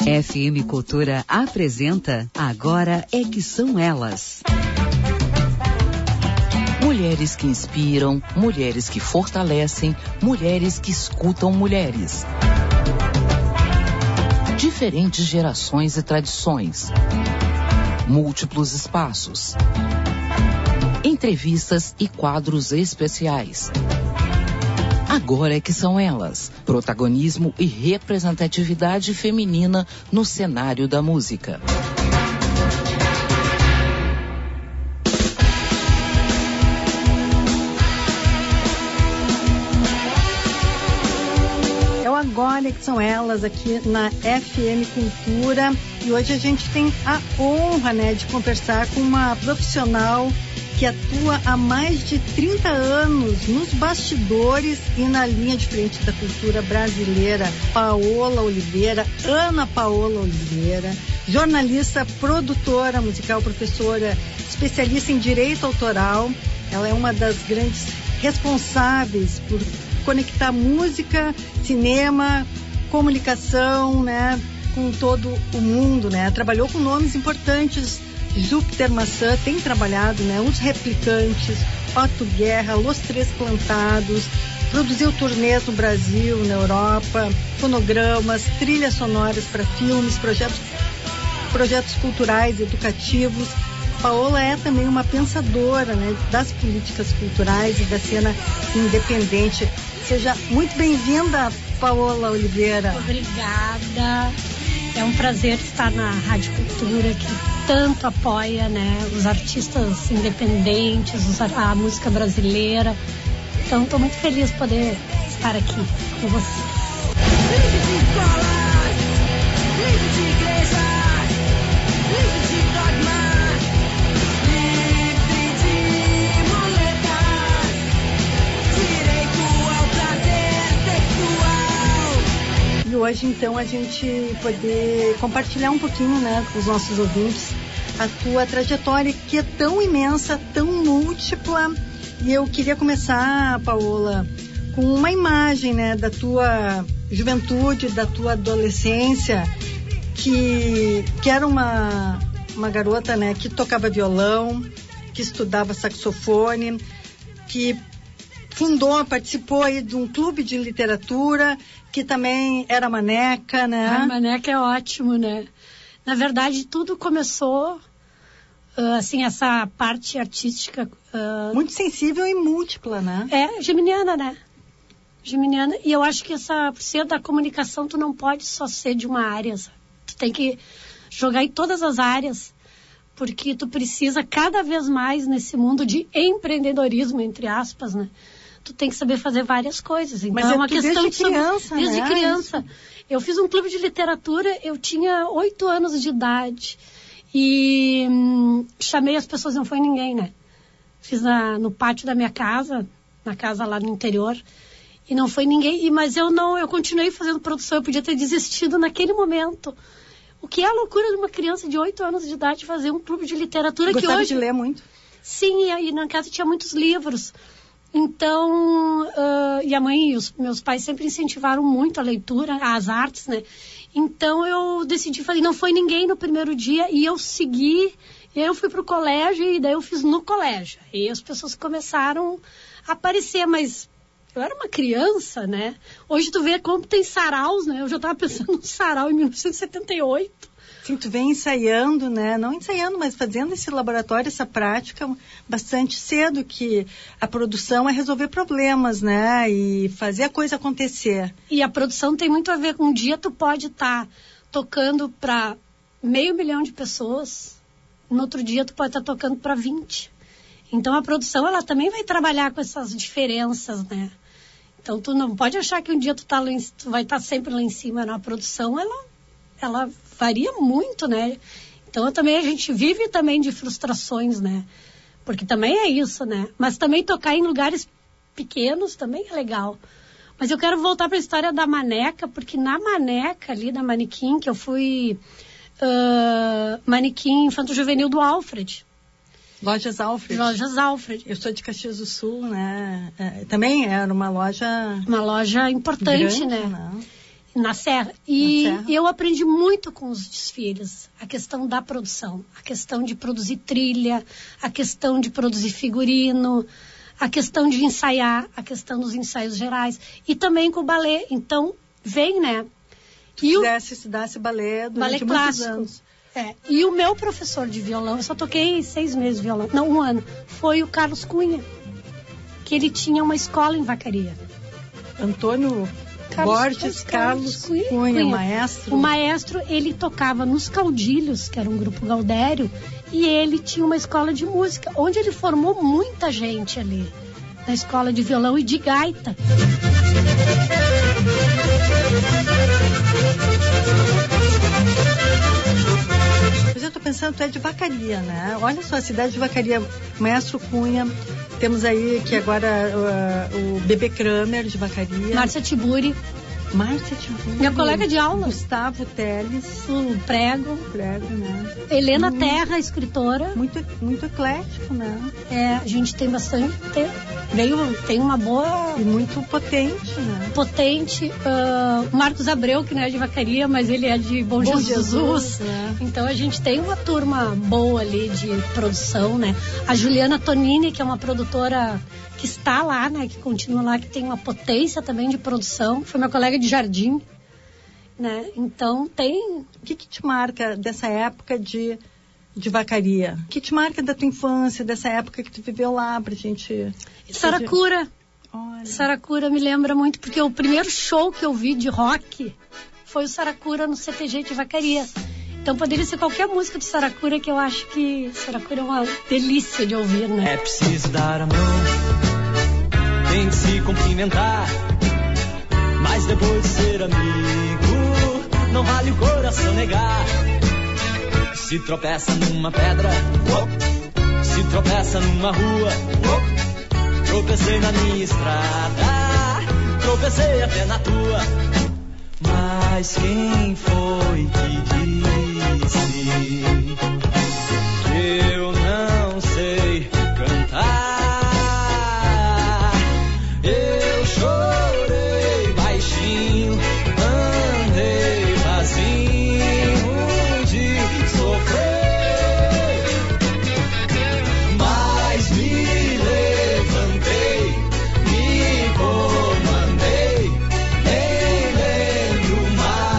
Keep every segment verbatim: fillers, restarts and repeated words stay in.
F M Cultura apresenta Agora é que são elas. Mulheres que inspiram, mulheres que fortalecem, mulheres que escutam mulheres. Diferentes gerações e tradições. Múltiplos espaços. Entrevistas e quadros especiais. Agora é que são elas, protagonismo e representatividade feminina no cenário da música. É o Agora é que são elas aqui na F M Cultura e hoje a gente tem a honra, né, de conversar com uma profissional que atua há mais de trinta anos nos bastidores e na linha de frente da cultura brasileira. Paola Oliveira, Ana Paola Oliveira, jornalista, produtora musical, professora, especialista em direito autoral. Ela é uma das grandes responsáveis por conectar música, cinema, comunicação, né, com todo o mundo, né? Trabalhou com nomes importantes. Júpiter Maçã tem trabalhado, né? Os Replicantes, Otto Guerra, Los Três Plantados, produziu turnês no Brasil, na Europa, fonogramas, trilhas sonoras para filmes, projetos, projetos culturais, educativos. Paola é também uma pensadora, né, das políticas culturais e da cena independente. Seja muito bem-vinda, Paola Oliveira. Obrigada. É um prazer estar na Rádio Cultura, que tanto apoia, né, os artistas independentes, a música brasileira. Então, estou muito feliz de poder estar aqui com vocês. Livre de escolas, livre de igrejas, livre de dogmas, livre de muletas, direito ao prazer sexual. E hoje, então, a gente poder compartilhar um pouquinho, né, com os nossos ouvintes a tua trajetória, que é tão imensa, tão múltipla. E eu queria começar, Paola, com uma imagem, né, da tua juventude, da tua adolescência, que, que era uma, uma garota, né, que tocava violão, que estudava saxofone, que fundou, participou aí de um clube de literatura, que também era maneca, né? A maneca é ótimo, né? Na verdade, tudo começou, uh, assim, essa parte artística... Uh, muito sensível e múltipla, né? É, geminiana, né? Geminiana. E eu acho que essa, por ser da comunicação, tu não pode só ser de uma área, sabe? Tu tem que jogar em todas as áreas, porque tu precisa cada vez mais nesse mundo de empreendedorismo, entre aspas, né? Tu tem que saber fazer várias coisas. Então, mas é, é uma questão desde de criança, desde né? criança. Isso. Eu fiz um clube de literatura, eu tinha oito anos de idade. E hum, chamei as pessoas, não foi ninguém, né? Fiz na, no pátio da minha casa, na casa lá no interior. E não foi ninguém. E, mas eu não, eu continuei fazendo produção, eu podia ter desistido naquele momento. O que é a loucura de uma criança de oito anos de idade fazer um clube de literatura. Gostava que hoje... de ler muito? Sim, e aí na casa tinha muitos livros. Então, uh, e a mãe e os meus pais sempre incentivaram muito a leitura, as artes, né? Então eu decidi fazer, não foi ninguém no primeiro dia, e eu segui, e aí eu fui pro colégio, e daí eu fiz no colégio. E as pessoas começaram a aparecer, mas eu era uma criança, né? Hoje tu vê como tem saraus, né? Eu já estava pensando no sarau em mil novecentos e setenta e oito. Sim, tu vem ensaiando, né? Não ensaiando, mas fazendo esse laboratório, essa prática bastante cedo, que a produção é resolver problemas, né? E fazer a coisa acontecer. E a produção tem muito a ver com um dia tu pode estar tá tocando para meio milhão de pessoas, no outro dia tu pode estar tá tocando para vinte. Então a produção, ela também vai trabalhar com essas diferenças, né? Então tu não pode achar que um dia tu, tá lá em, tu vai estar tá sempre lá em cima. Na produção, ela, ela varia muito, né? Então eu também, a gente vive também de frustrações, né? Porque também é isso, né? Mas também tocar em lugares pequenos também é legal. Mas eu quero voltar para a história da Maneca, porque na Maneca ali, da Manequim, que eu fui uh, manequim infanto-juvenil do Alfred. Lojas Alfred. Lojas Alfred. Eu sou de Caxias do Sul, né? É, também era uma loja... Uma loja importante, grande, né? né? Na Serra. E Na Serra. eu aprendi muito com os desfiles. A questão da produção. A questão de produzir trilha. A questão de produzir figurino. A questão de ensaiar. A questão dos ensaios gerais. E também com o balé. Então, vem, né? Tu e fizesse, estudasse balé durante balé muitos clássico. anos. É. E o meu professor de violão, eu só toquei seis meses de violão. Não, um ano. Foi o Carlos Cunha. Que ele tinha uma escola em Vacaria. Antônio Carlos, Borges, Carlos, Carlos Cunha, Cunha, maestro. O maestro, ele tocava nos Caudilhos, que era um grupo Gaudério, e ele tinha uma escola de música, onde ele formou muita gente ali, na escola de violão e de gaita. Mas eu tô pensando, tu é de Vacaria, né? Olha só, a cidade de Vacaria, maestro Cunha, temos aí que agora uh, o Bebê Kramer de Vacaria. Márcia Tiburi, Márcia Tiburi. minha colega de aula. Gustavo Teles. O Prego. Prego, né? Helena Hum. Terra, escritora. Muito, muito eclético, né? É, a gente tem bastante... Tem, veio, tem uma boa... E muito potente, né? potente. Uh, Marcos Abreu, que não é de Vacaria, mas ele é de Bom, Bom Jesus. Jesus, né? Então a gente tem uma turma boa ali de produção, né? A Juliana Tonini, que é uma produtora que está lá, né? Que continua lá, que tem uma potência também de produção. Foi minha colega de jardim, né? Então tem... O que que te marca dessa época de, de Vacaria? O que te marca da tua infância, dessa época que tu viveu lá, pra gente... Saracura. Olha. Saracura me lembra muito, porque o primeiro show que eu vi de rock foi o Saracura no C T G de Vacaria. Então poderia ser qualquer música do Saracura, que eu acho que Saracura é uma delícia de ouvir, né? É preciso dar a mão, tem que se cumprimentar, mas depois de ser amigo, não vale o coração negar. Se tropeça numa pedra, uop, se tropeça numa rua, uop, tropecei na minha estrada, tropecei até na tua. Mas quem foi que disse que eu não sei cantar? Eu chorei baixinho, andei vazio de sofrer, mas me levantei, me comandei, nem lembro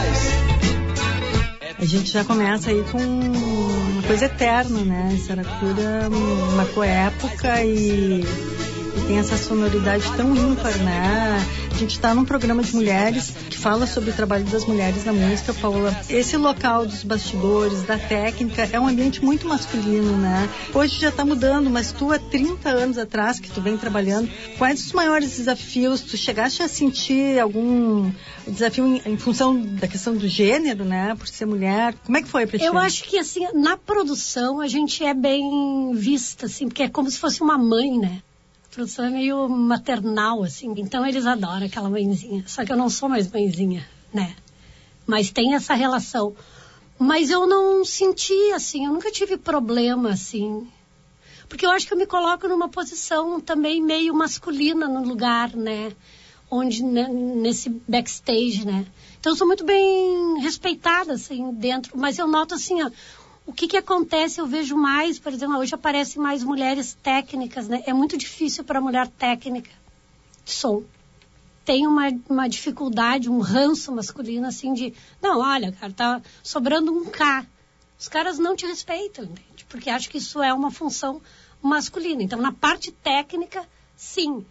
mais. A gente já começa aí com uma coisa eterna, né? Saracura marcou época e, e tem essa sonoridade tão ímpar, né? A gente está num programa de mulheres que fala sobre o trabalho das mulheres na música, Paula. Esse local dos bastidores, da técnica, é um ambiente muito masculino, né? Hoje já está mudando, mas tu há trinta anos atrás que tu vem trabalhando, quais os maiores desafios? Tu chegaste a sentir algum desafio em, em função da questão do gênero, né? Por ser mulher. Como é que foi pra ti? Eu acho que, assim, na produção a gente é bem vista, assim, porque é como se fosse uma mãe, né? A produção é meio maternal, assim. Então eles adoram aquela mãezinha. Só que eu não sou mais mãezinha, né? Mas tem essa relação. Mas eu não senti, assim, eu nunca tive problema, assim. Porque eu acho que eu me coloco numa posição também meio masculina no lugar, né? Onde, né, nesse backstage, né? Então eu sou muito bem respeitada, assim, dentro. Mas eu noto, assim, ó, o que que acontece, eu vejo mais, por exemplo, hoje aparecem mais mulheres técnicas, né? É muito difícil para mulher técnica de som. Tem uma, uma dificuldade, um ranço masculino, assim, de... Não, olha, cara, tá sobrando um K. Os caras não te respeitam, entende? Porque acham que isso é uma função masculina. Então, na parte técnica, sim.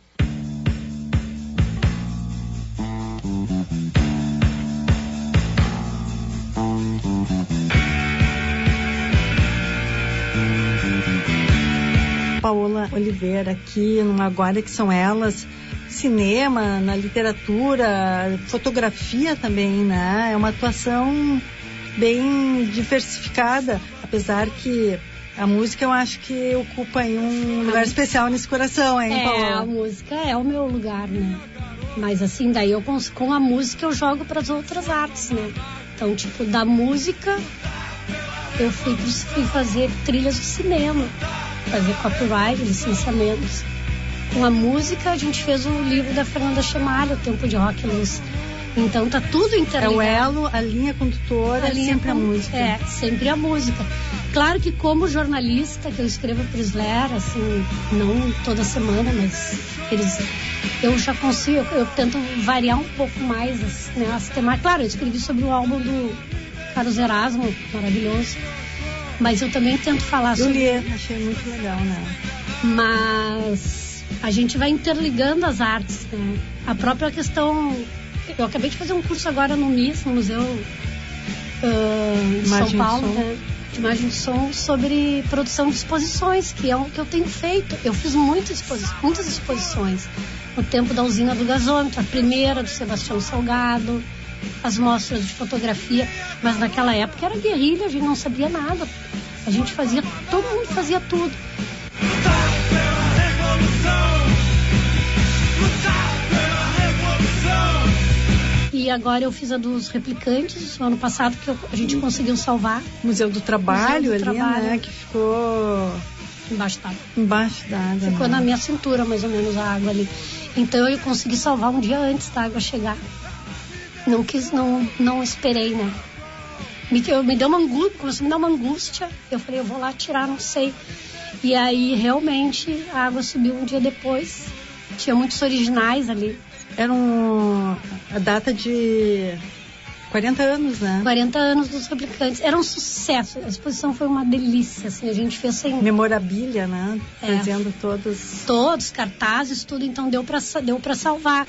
Paola Oliveira aqui no Agora que São Elas, cinema, na literatura, fotografia também, né? É uma atuação bem diversificada, apesar que a música eu acho que ocupa aí um lugar especial nesse coração, hein, É, Paola? a música é o meu lugar, né? Mas assim, daí eu cons- com a música eu jogo para as outras artes, né? Então, tipo, da música eu fui, pros- fui fazer trilhas de cinema, fazer copyright, licenciamentos. Com a música a gente fez o livro da Fernanda Chamalho, O Tempo de Rock e Luz. Então tá tudo É interligado. o elo, a linha condutora, A linha sempre a com- música. É, sempre a música. Claro que como jornalista, que eu escrevo pro Sler, assim, não toda semana, mas eles, eu já consigo, eu, eu tento variar um pouco mais as, né, as temáticas. Claro, eu escrevi sobre o álbum do Carlos Erasmo, maravilhoso, mas eu também tento falar Eu sobre... li, achei muito legal, né? Mas a gente vai interligando as artes, né? A própria questão... Eu acabei de fazer um curso agora no M I S, no Museu uh, de Imagem São de Paulo, som. né? De imagem de som, sobre produção de exposições, que é o que eu tenho feito. Eu fiz muitas, exposi- muitas exposições no tempo da usina do gasômetro, a primeira do Sebastião Salgado, as mostras de fotografia, mas naquela época era guerrilha, a gente não sabia nada. A gente fazia, todo mundo fazia tudo. E agora eu fiz a dos replicantes, no ano passado, que eu- a gente conseguiu salvar Museu do Trabalho Museu do ali, Trabalho. né? Que ficou embaixo d'água. embaixo da água. Ficou né? na minha cintura, mais ou menos, a água ali. Então eu consegui salvar um dia antes da água chegar. Não quis, não, não esperei, né? Me, eu, me deu uma angústia, começou a me dar uma angústia. Eu falei, eu vou lá tirar, não sei. E aí, realmente, a água subiu um dia depois. Tinha muitos originais ali. Era um, a data de quarenta anos, né? quarenta anos dos replicantes. Era um sucesso. A exposição foi uma delícia, assim. A gente fez sem... Memorabilia, né? É. Trazendo todos. Todos, cartazes, tudo. Então deu pra, sa- deu pra salvar.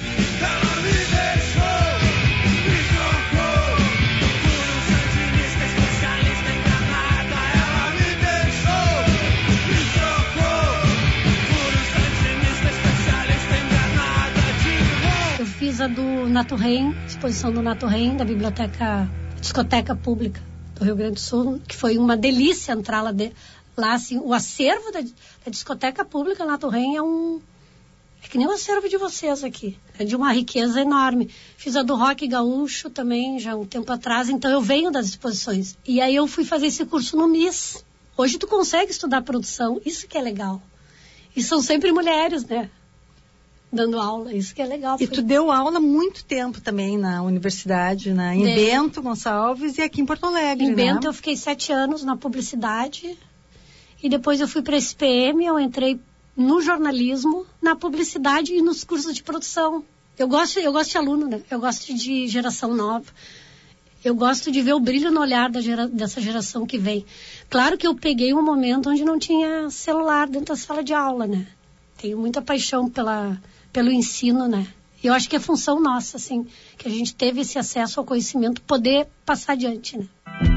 Eu fiz a do Nato Rem, exposição do Nato Rem, da Biblioteca, Discoteca Pública do Rio Grande do Sul, que foi uma delícia entrar lá, de, lá assim, o acervo da, da Discoteca Pública Nato Rem é um... É que nem o acervo de vocês aqui. É de uma riqueza enorme. Fiz a do Rock Gaúcho também, já há um tempo atrás, então eu venho das exposições. E aí eu fui fazer esse curso no M I S. Hoje tu consegue estudar produção, isso que é legal. E são sempre mulheres, né? Dando aula, isso que é legal. E tu deu aula há muito tempo também na universidade, né? Em Dei. Bento Gonçalves e aqui em Porto Alegre, Em né? Bento eu fiquei sete anos na publicidade. E depois eu fui para a S P M, eu entrei no jornalismo, na publicidade e nos cursos de produção. Eu gosto, eu gosto de aluno, né? Eu gosto de geração nova. Eu gosto de ver o brilho no olhar da gera, dessa geração que vem. Claro que eu peguei um momento onde não tinha celular dentro da sala de aula, né? Tenho muita paixão pela, pelo ensino, né? E eu acho que é função nossa, assim, que a gente teve esse acesso ao conhecimento, poder passar adiante, né?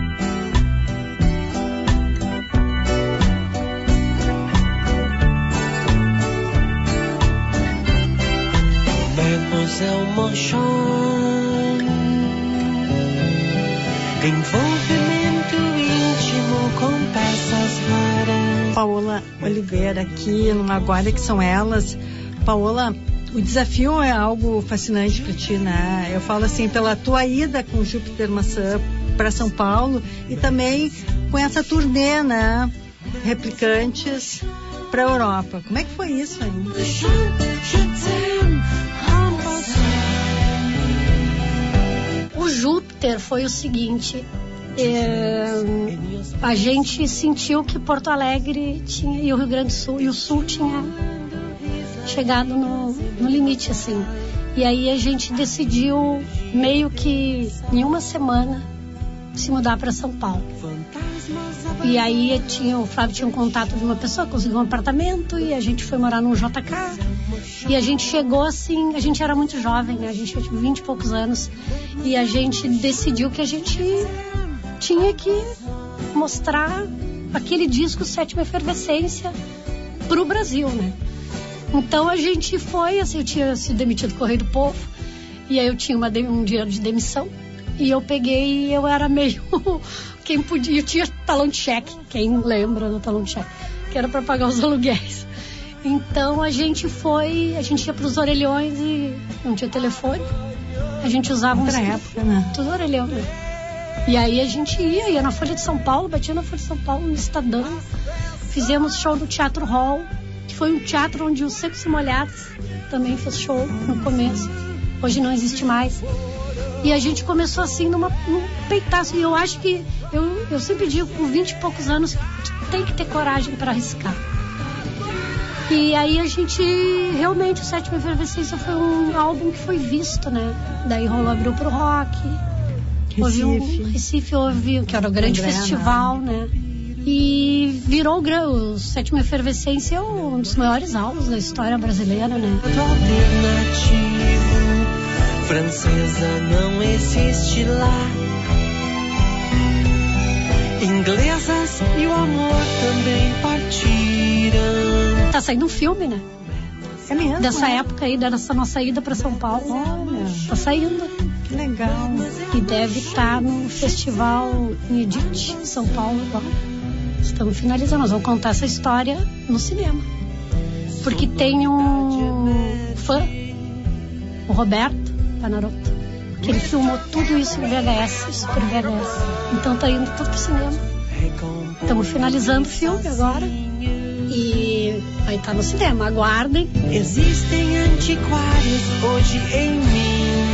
Emotion, envolvimento íntimo com peças raras. Paola Oliveira aqui no Agora Que São Elas. Paola, o desafio é algo fascinante para ti, né? Eu falo assim, pela tua ida com Júpiter Maçã para São Paulo e também com essa turnê, né? Replicantes para a Europa. Como é que foi isso aí? O Júpiter foi o seguinte, é, a gente sentiu que Porto Alegre tinha, e o Rio Grande do Sul e o Sul tinha chegado no, no limite, assim. E aí a gente decidiu, meio que em uma semana, se mudar para São Paulo. E aí tinha, o Flávio tinha um contato de uma pessoa, conseguiu um apartamento e a gente foi morar num J K. E a gente chegou assim, a gente era muito jovem, né? A gente tinha tipo, vinte e poucos anos. E a gente decidiu que a gente tinha que mostrar aquele disco Sétima Efervescência pro Brasil, né? Então a gente foi, assim, eu tinha sido demitido do Correio do Povo. E aí eu tinha uma, um dinheiro de demissão. E eu peguei e eu era meio... Quem podia, eu tinha talão de cheque, quem lembra do talão de cheque, que era para pagar os aluguéis. Então a gente foi, a gente ia para os orelhões e não tinha telefone. A gente usava Outra uns... época, né? Tudo orelhão, né? E aí a gente ia, ia na Folha de São Paulo, batia na Folha de São Paulo, no Estadão. Fizemos show no Teatro Hall, que foi um teatro onde os Secos e Molhados também fez show no começo. Hoje não existe mais. E a gente começou assim numa, num peitaço. E eu acho que, eu, eu sempre digo, com vinte e poucos anos, tem que ter coragem para arriscar. E aí a gente, realmente, o Sétima Efervescência foi um álbum que foi visto, né? Daí rolou, abriu pro rock. Recife. Houve um, Recife houve, que era o grande André, festival, né? E virou o, o Sétima Efervescência, um dos maiores álbuns da história brasileira, né? Alternativo, francesa não existe lá. Inglesas e o amor também partiram. Tá saindo um filme, né? É mesmo? Dessa é? época aí, dessa nossa ida pra São Paulo. Olha, Tá saindo. que legal. E deve estar no festival em Edith, São Paulo, agora. Estamos finalizando, nós vamos contar essa história no cinema. Porque tem um fã, o Roberto Panarotto, que ele filmou tudo isso em V H S, Super V H S. Então tá indo tudo pro cinema. Estamos finalizando o filme agora. E vai estar no cinema, aguardem. Existem antiquários hoje em mim.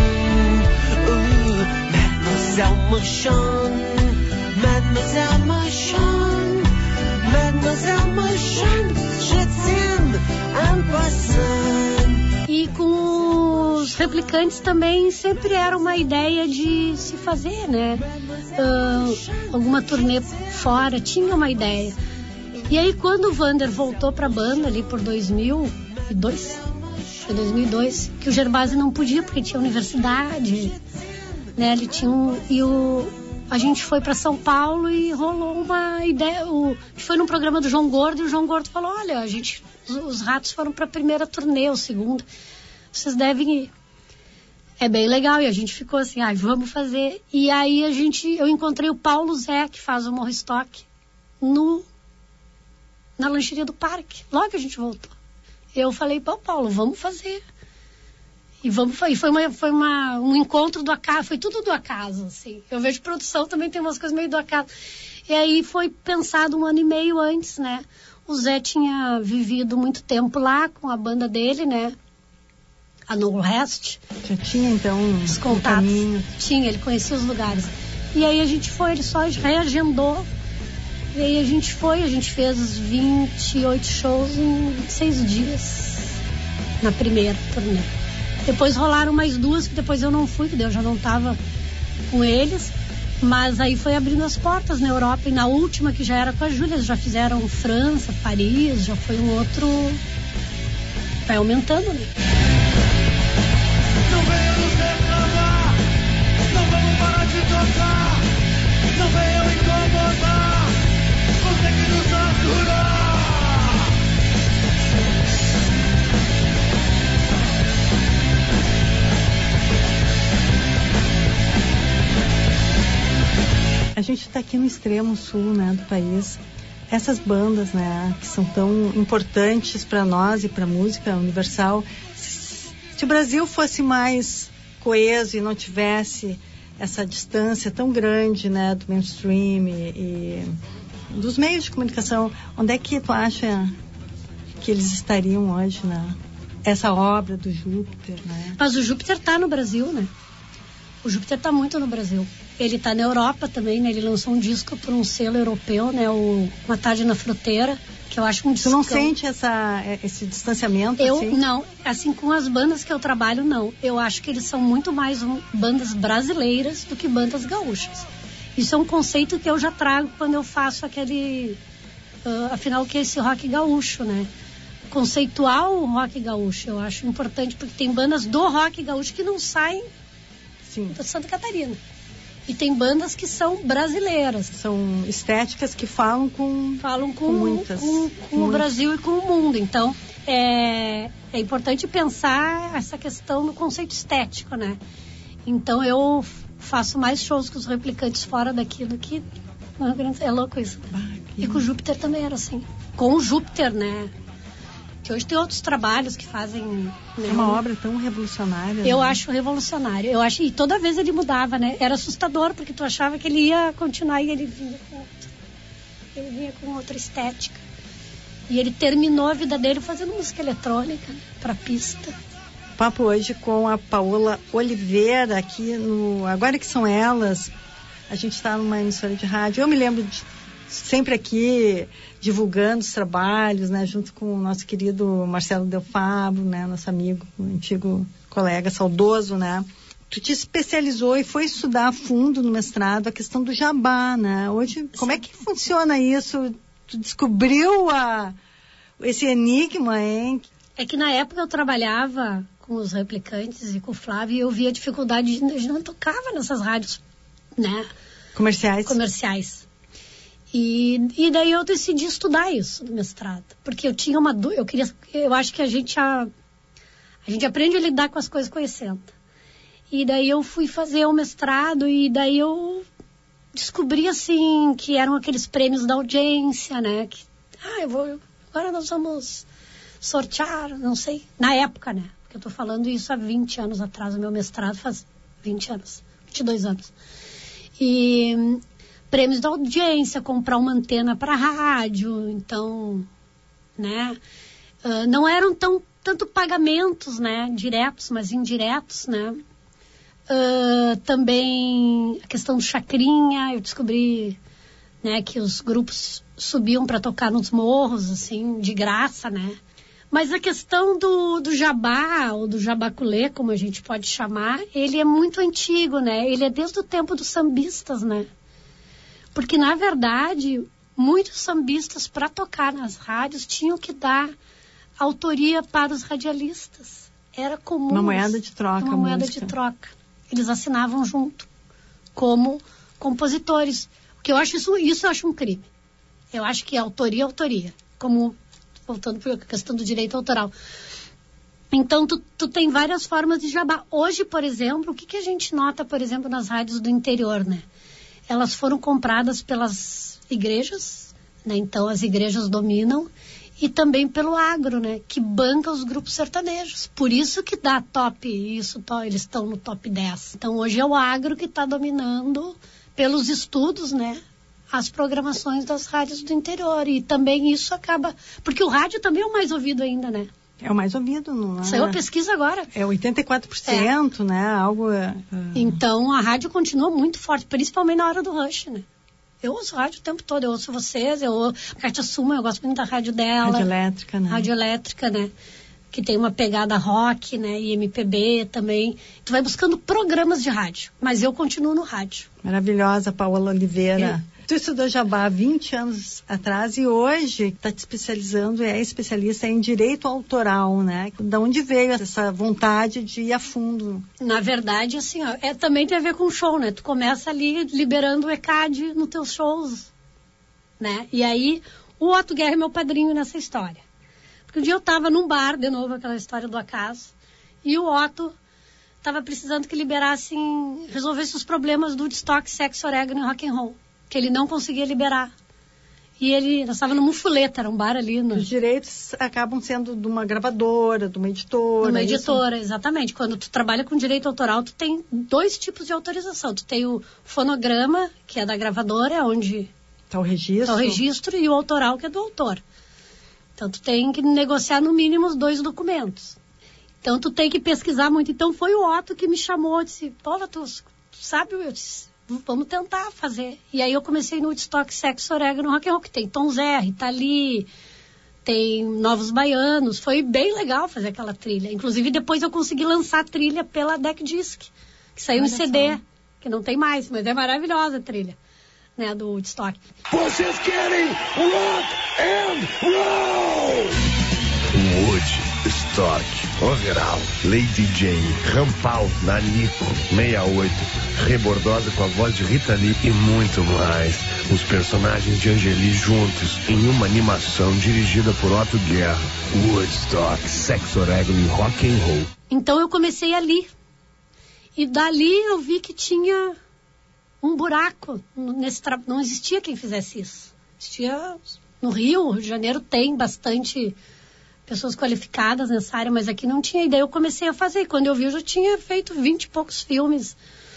Uh, Mademoiselle Machon, Mademoiselle Machon, Mademoiselle Machon, je t'aime en passant. E com os replicantes também sempre era uma ideia de se fazer, né? Uh, alguma turnê fora, tinha uma ideia. E aí quando o Vander voltou pra banda ali por dois mil e dois, foi dois mil e dois, que o Gervásio não podia porque tinha universidade, né? Ele tinha um, e o a gente foi para São Paulo e rolou uma ideia, o foi num programa do João Gordo e o João Gordo falou: "Olha, a gente os, os Ratos foram para a primeira turnê, ou segunda. Vocês devem ir. É bem legal." E a gente ficou assim: "Ai, vamos fazer." E aí a gente eu encontrei o Paulo Zé, que faz o Morro Estoque, no na lancheria do parque, logo que a gente voltou. Eu falei: "Pô, Paulo, vamos fazer." E vamos, e foi, uma, foi uma, um encontro do acaso, foi tudo do acaso, assim. Eu vejo produção também tem umas coisas meio do acaso. E aí foi pensado um ano e meio antes, né? O Zé tinha vivido muito tempo lá com a banda dele, né? A No Rest. Já tinha então os um contatos. caminho. Tinha, ele conhecia os lugares. E aí a gente foi, ele só reagendou. E aí a gente foi, a gente fez os vinte e oito shows em vinte e seis dias. Na primeira turnê. Depois rolaram mais duas, que depois eu não fui, que eu já não estava com eles. Mas aí foi abrindo as portas na Europa. E na última, que já era com a Júlia, eles já fizeram França, Paris, já foi um outro... Vai aumentando, né? Não venham nos reclamar, não vamos parar de tocar. Não venham incomodar, você que nos aturar. A gente está aqui no extremo sul, né, do país. Essas bandas, né, que são tão importantes para nós e para a música universal. Se o Brasil fosse mais coeso e não tivesse essa distância tão grande, né, do mainstream e, e dos meios de comunicação, onde é que tu acha que eles estariam hoje, né? Essa obra do Júpiter, né? Mas o Júpiter tá no Brasil, né? O Júpiter tá muito no Brasil. Ele tá na Europa também, né? Ele lançou um disco por um selo europeu, né? O Uma Tarde na Fruteira, que eu acho um disco. Tu não sente essa, esse distanciamento? Eu assim? não. Assim, com as bandas que eu trabalho, não. Eu acho que eles são muito mais um, bandas brasileiras do que bandas gaúchas. Isso é um conceito que eu já trago quando eu faço aquele... Uh, afinal, que é esse rock gaúcho, né? Conceitual o rock gaúcho, eu acho importante, porque tem bandas do rock gaúcho que não saem Sim. da Santa Catarina. E tem bandas que são brasileiras. São estéticas que falam com... Falam com, com muitas. Com, com muitas. o Brasil e com o mundo. Então, é, é importante pensar essa questão no conceito estético, né? Então, eu faço mais shows com os Replicantes fora daqui do que... É louco isso. Ah, e com o Júpiter também era assim. Com o Júpiter, né? Que hoje tem outros trabalhos que fazem... Né? É uma obra tão revolucionária. Eu né? acho revolucionário. Eu acho, e toda vez ele mudava, né? Era assustador, porque tu achava que ele ia continuar e ele vinha com outro. Ele vinha com outra estética. E ele terminou a vida dele fazendo música eletrônica, né? Pra pista. Bate-papo hoje com a Paola Oliveira, aqui no Agora Que São Elas. A gente está numa emissora de rádio. Eu me lembro de, sempre aqui divulgando os trabalhos, né, junto com o nosso querido Marcelo Del Fabro, né, nosso amigo, antigo colega saudoso, né. Tu te especializou e foi estudar a fundo no mestrado a questão do jabá, né? Hoje, como é que funciona isso? Tu descobriu a, esse enigma, hein? É que na época eu trabalhava com os replicantes e com o Flávio e eu via a dificuldade de, de não tocava nessas rádios, né? Comerciais. Comerciais. E, e daí eu decidi estudar isso no mestrado. Porque eu tinha uma dúvida, eu queria, eu acho que a gente, a, a gente aprende a lidar com as coisas conhecendo. E daí eu fui fazer o mestrado e daí eu descobri, assim, que eram aqueles prêmios da audiência, né? Que, ah, eu vou, agora nós vamos sortear, não sei, na época, né? Porque eu tô falando isso há vinte anos atrás, o meu mestrado faz vinte anos, vinte e dois anos. E prêmios da audiência, comprar uma antena para rádio, então, né? Uh, não eram tão, tanto pagamentos, né? Diretos, mas indiretos, né? Uh, também a questão do chacrinha, eu descobri, né, que os grupos subiam para tocar nos morros, assim, de graça, né? Mas a questão do, do jabá, ou do jabaculê, como a gente pode chamar, ele é muito antigo, né? Ele é desde o tempo dos sambistas, né? Porque, na verdade, muitos sambistas, para tocar nas rádios, tinham que dar autoria para os radialistas. Era comum. Uma moeda de troca. Uma moeda de troca. Eles assinavam junto, como compositores. Porque eu acho isso, isso eu acho um crime. Eu acho que autoria é autoria. Como, voltando para a questão do direito autoral. Então, tu, tu tem várias formas de jabá. Hoje, por exemplo, o que, que a gente nota, por exemplo, nas rádios do interior, né? Elas foram compradas pelas igrejas, né? Então, as igrejas dominam. E também pelo agro, né? Que banca os grupos sertanejos. Por isso que dá top, isso to, eles estão no top dez. Então, hoje é o agro que está dominando, pelos estudos, né? As programações das rádios do interior. E também isso acaba... Porque o rádio também é o mais ouvido ainda, né? É o mais ouvido, não é? Saiu a pesquisa agora. É oitenta e quatro por cento, é. Né? Algo... Uh... Então, a rádio continua muito forte, principalmente na hora do rush, né? Eu ouço rádio o tempo todo, eu ouço vocês, eu ouço a Kátia Suma, eu gosto muito da rádio dela. Rádio elétrica, né? Rádio elétrica, né? Que tem uma pegada rock, né? E M P B também. Tu vai buscando programas de rádio, mas eu continuo no rádio. Maravilhosa, Paola Oliveira. É. Tu estudou jabá há vinte anos atrás e hoje está te especializando, é especialista em direito autoral, né? Da onde veio essa vontade de ir a fundo? Na verdade, assim, ó, é, também tem a ver com o show, né? Tu começa ali liberando o E C A D nos teus shows, né? E aí, o Otto Guerra é meu padrinho nessa história. Porque um dia eu estava num bar, de novo, aquela história do acaso, e o Otto estava precisando que liberassem, resolvesse os problemas do Woodstock, sexo, orégano e rock and roll, que ele não conseguia liberar. E ele, nós estávamos no Mufuleta, era um bar ali. No... Os direitos acabam sendo de uma gravadora, de uma editora. De uma editora, isso? Exatamente. Quando tu trabalha com direito autoral, tu tem dois tipos de autorização. Tu tem o fonograma, que é da gravadora, onde está o registro. Está o registro, e o autoral, que é do autor. Então, tu tem que negociar no mínimo os dois documentos. Então, tu tem que pesquisar muito. Então, foi o Otto que me chamou, disse, Paula, tu sabe, eu disse, vamos tentar fazer. E aí eu comecei no Woodstock, sexo, orégano, rock and roll, que tem Tom Zé, Rita Lee, tem Novos Baianos. Foi bem legal fazer aquela trilha. Inclusive, depois eu consegui lançar a trilha pela Deck Disc, que saiu Olha em C D, só. Que não tem mais, mas é maravilhosa a trilha, né, do Woodstock. Vocês querem rock and roll! Woodstock, overall, Lady Jane, Rampal, Nanico, sessenta e oito, Rebordosa com a voz de Rita Lee e muito mais. Os personagens de Angeli juntos em uma animação dirigida por Otto Guerra. Woodstock, sexo, orégano e rock and roll. Então eu comecei ali. E dali eu vi que tinha um buraco nesse tra... não existia quem fizesse isso. Existia no Rio, Rio de Janeiro tem bastante pessoas qualificadas nessa área, mas aqui não tinha. E daí eu comecei a fazer. Quando eu vi, eu já tinha feito vinte e poucos filmes,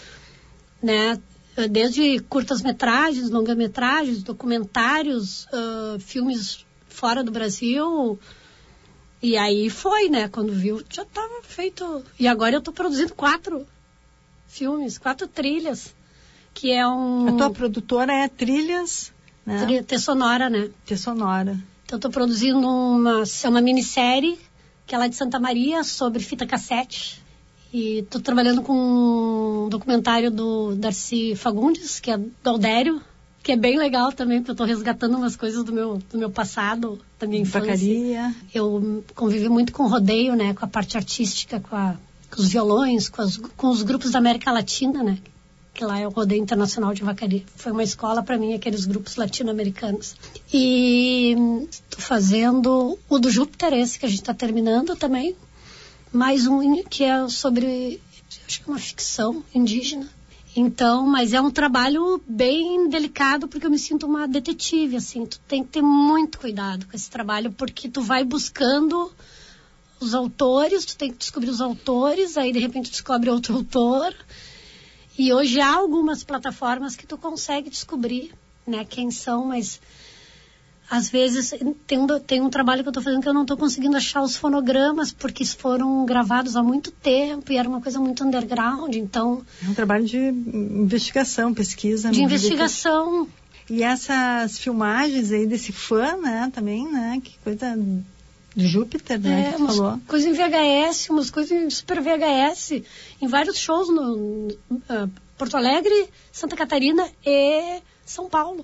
né? Desde curtas-metragens, longa-metragens, documentários, uh, filmes fora do Brasil, E aí foi, né? Quando viu, já estava feito. E agora eu estou produzindo quatro filmes, quatro trilhas. Que é um... A tua produtora é Trilhas, né? Trilha T sonora, né? T sonora. Então, estou produzindo uma, uma minissérie, que ela é de Santa Maria, sobre fita cassete. E estou trabalhando com um documentário do Darcy Fagundes, que é do Aldério, que é bem legal também, porque eu estou resgatando umas coisas do meu, do meu passado, da minha infância. Vacaria. Eu convivi muito com o rodeio, né? Com a parte artística, com, a, com os violões, com, as, com os grupos da América Latina, né? Que lá é o Rodeio Internacional de Vacaria. Foi uma escola para mim, aqueles grupos latino-americanos. E estou fazendo o do Júpiter, esse que a gente está terminando também. Mais um que é sobre, acho que é uma ficção indígena. Então, mas é um trabalho bem delicado, porque eu me sinto uma detetive, assim. Tu tem que ter muito cuidado com esse trabalho, porque tu vai buscando os autores, tu tem que descobrir os autores, aí de repente tu descobre outro autor. E hoje há algumas plataformas que tu consegue descobrir, né, quem são, mas às vezes tem um, tem um trabalho que eu estou fazendo que eu não estou conseguindo achar os fonogramas, porque foram gravados há muito tempo e era uma coisa muito underground, então... É um trabalho de investigação, pesquisa. De investigação. E essas filmagens aí desse fã, né, também, né, que coisa... De Júpiter, né, é, que tu falou. Coisas em V H S, umas coisas em Super V H S, em vários shows no, no uh, Porto Alegre, Santa Catarina e São Paulo.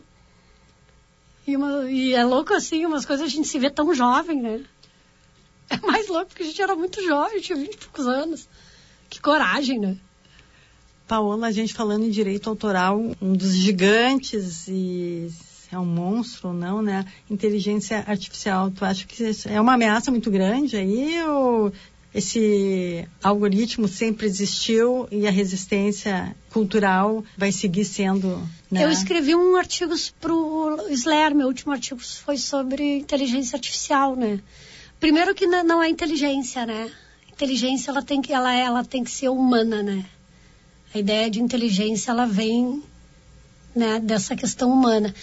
E, uma, e é louco assim, umas coisas a gente se vê tão jovem, né? É mais louco porque a gente era muito jovem, tinha vinte e poucos anos. Que coragem, né? Paola, a gente falando em direito autoral, um dos gigantes e... é um monstro ou não, né? Inteligência artificial, tu acha que é uma ameaça muito grande aí ou esse algoritmo sempre existiu e a resistência cultural vai seguir sendo, né? Eu escrevi um artigo pro Sler, meu último artigo foi sobre inteligência artificial, né? Primeiro que não é inteligência, né? Inteligência, ela tem que, ela, ela tem que ser humana, né? A ideia de inteligência, ela vem, né, dessa questão humana.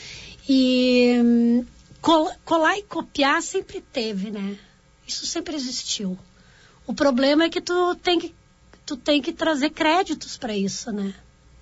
E colar e copiar sempre teve, né? Isso sempre existiu. O problema é que tu tem que, tu tem que trazer créditos para isso, né?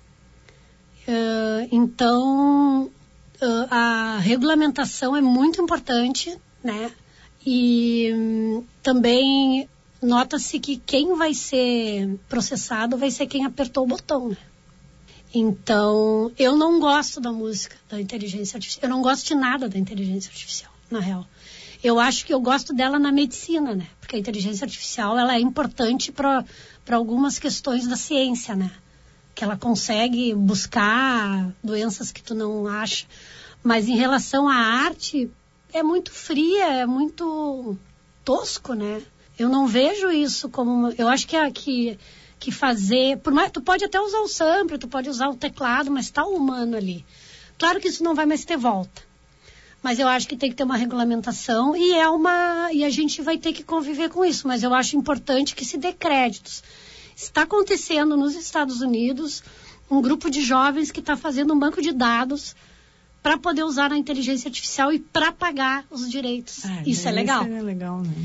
Uh, então, uh, a regulamentação é muito importante, né? E um, também nota-se que quem vai ser processado vai ser quem apertou o botão, né? Então, eu não gosto da música da inteligência artificial. Eu não gosto de nada da inteligência artificial, na real. Eu acho que eu gosto dela na medicina, né? Porque a inteligência artificial, ela é importante para algumas questões da ciência, né? Que ela consegue buscar doenças que tu não acha. Mas em relação à arte, é muito fria, é muito tosco, né? Eu não vejo isso como... Uma, eu acho que... A, que que fazer, por mais, tu pode até usar o sampler, tu pode usar o teclado, mas está o humano ali. Claro que isso não vai mais ter volta, mas eu acho que tem que ter uma regulamentação e é uma, e a gente vai ter que conviver com isso, mas eu acho importante que se dê créditos. Está acontecendo nos Estados Unidos um grupo de jovens que está fazendo um banco de dados para poder usar a inteligência artificial e para pagar os direitos. Ah, isso é legal. Isso é legal, né?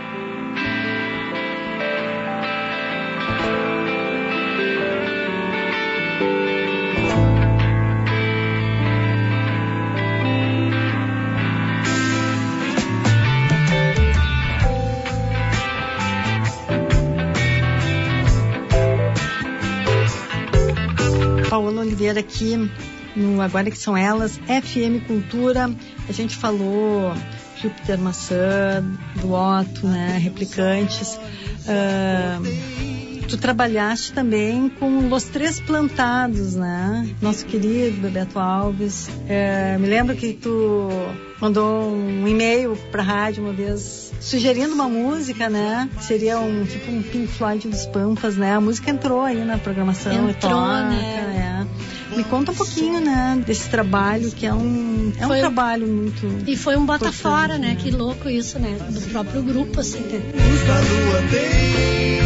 Paola Oliveira aqui no Agora Que São Elas, F M Cultura. A gente falou Júpiter Maçã, do Otto, né, Replicantes. Uh, tu trabalhaste também com Los Três Plantados, né? Nosso querido Bebeto Alves. Uh, me lembro que tu mandou um e-mail para a rádio uma vez sugerindo uma música, né? Seria um tipo um Pink Floyd dos Pampas, né? A música entrou aí na programação. Entrou, toca, né? É. Me conta um pouquinho, né, desse trabalho, que é um, é um foi, trabalho muito... E foi um bota fora, né? né? Que louco isso, né? Do próprio grupo, assim. Né? A lua tem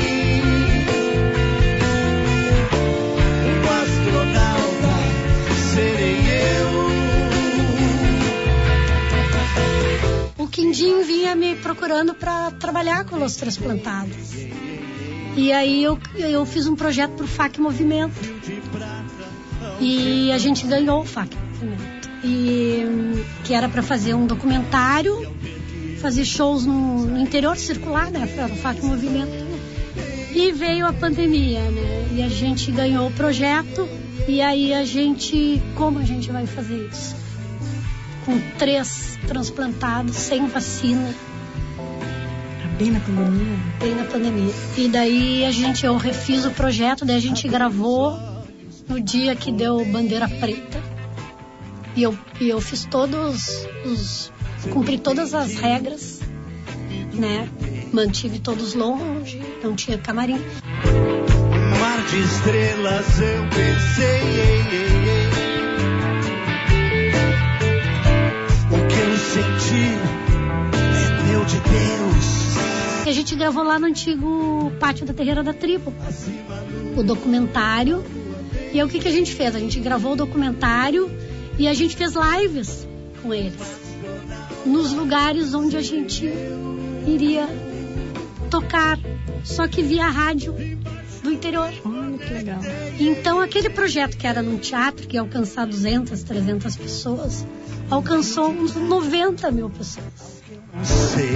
um astronauta, serei eu. O que Landim vinha me procurando para trabalhar com Los Transplantados. E aí eu, eu fiz um projeto pro F A C Movimento. E a gente ganhou o F A C Movimento. E, que era para fazer um documentário, fazer shows no, no interior circular, né? Para o F A C Movimento. E veio a pandemia, né? E a gente ganhou o projeto. E aí a gente... Como a gente vai fazer isso? Com três transplantados, sem vacina. Bem na pandemia? Bem na pandemia. E daí a gente... Eu refiz o projeto, daí a gente gravou no dia que deu bandeira preta. E eu, e eu fiz todos os... Cumpri todas as regras, né? Mantive todos longe, não tinha camarim. Um mar de estrelas eu pensei. O que eu senti é meu de Deus. E a gente gravou lá no antigo pátio da Terreira da Tribo o documentário. E aí o que, que a gente fez? A gente gravou o documentário e a gente fez lives com eles nos lugares onde a gente iria tocar, só que via rádio do interior. Olha que legal. Então aquele projeto que era num teatro, que ia alcançar duzentas, trezentas pessoas, alcançou uns noventa mil pessoas. Sei.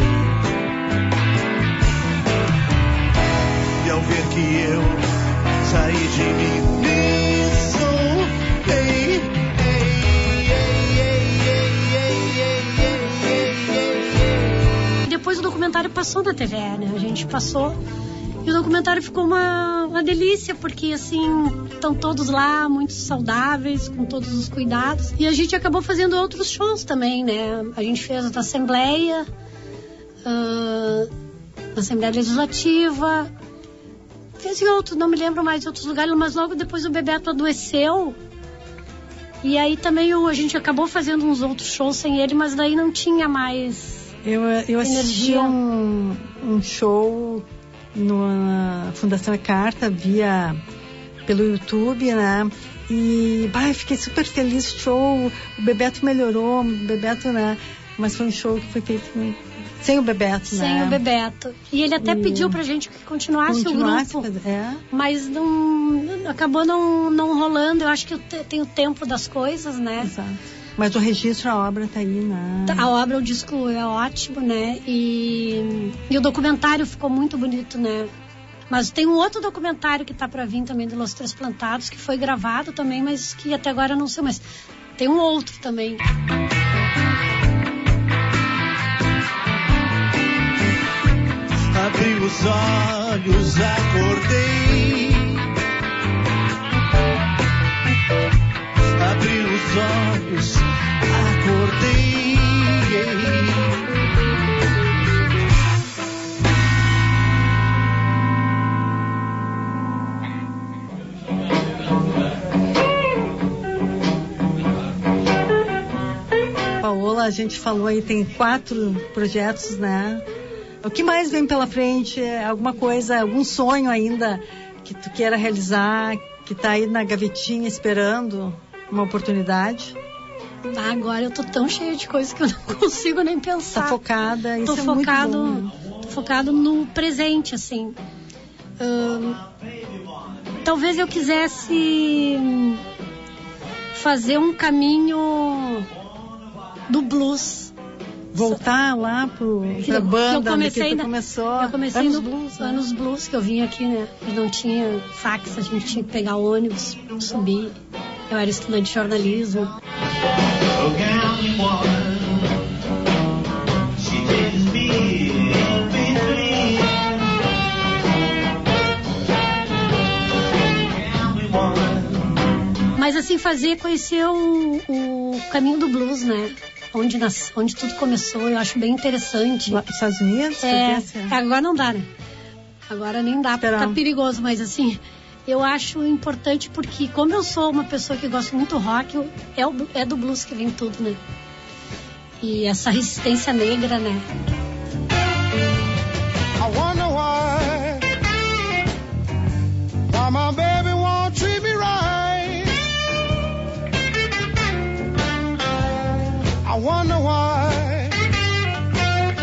E ao ver que eu saí de mim mesmo, ei, ei, ei, ei, ei, ei, ei, ei. Depois o documentário passou na T V, né? A gente passou e o documentário ficou uma, uma delícia, porque assim, estão todos lá, muito saudáveis, com todos os cuidados. E a gente acabou fazendo outros shows também, né? A gente fez da Assembleia, uh, da Assembleia Legislativa, fez em outros, não me lembro mais de outros lugares, mas logo depois o Bebeto adoeceu. E aí também o, a gente acabou fazendo uns outros shows sem ele, mas daí não tinha mais Eu, eu assisti energia. um, um show no, na Fundação E-Carta, via pelo YouTube, né? E bah, eu fiquei super feliz. Show, o Bebeto melhorou, o Bebeto, né? Mas foi um show que foi feito sem o Bebeto, Sem né? o Bebeto. E ele até E... pediu pra gente que continuasse, Continuasse, o grupo. é. Mas não, acabou não, não rolando. Eu acho que tem o tempo das coisas, né? Exato. Mas o registro, a obra tá aí, né? A obra, o disco é ótimo, né? E, e o documentário ficou muito bonito, né? Mas tem um outro documentário que tá pra vir também, do Los Transplantados, que foi gravado também, mas que até agora eu não sei mais. Tem um outro também. Abri os olhos, acordei. Abri os olhos, acordei. Paola, a gente falou aí, tem quatro projetos, né? O que mais vem pela frente? Alguma coisa, algum sonho ainda que tu queira realizar, que tá aí na gavetinha esperando uma oportunidade? Ah, agora eu tô tão cheia de coisas que eu não consigo nem pensar. Tá focada, isso tô é focado, muito bom. Tô focado no presente, assim. Hum, talvez eu quisesse fazer um caminho do blues. Voltar lá pro, Que pra eu- banda que eu comecei que tu na- começou. Eu comecei Anos no blues, né? Anos Blues, que eu vim aqui, né? E não tinha fax, a gente tinha que pegar ônibus, subir. Eu era estudante de jornalismo. Mas assim, fazer, conhecer o, o caminho do blues, né? Onde, nas, onde tudo começou, eu acho bem interessante. Lá nos Estados Unidos? É, tu pensa? agora não dá, né? Agora nem dá, porque Esperar. tá perigoso, mas assim, eu acho importante porque, como eu sou uma pessoa que gosta muito do rock, eu- é, o- é do blues que vem tudo, né? E essa resistência negra, né? I wonder why, why my baby won't treat me right. I wonder why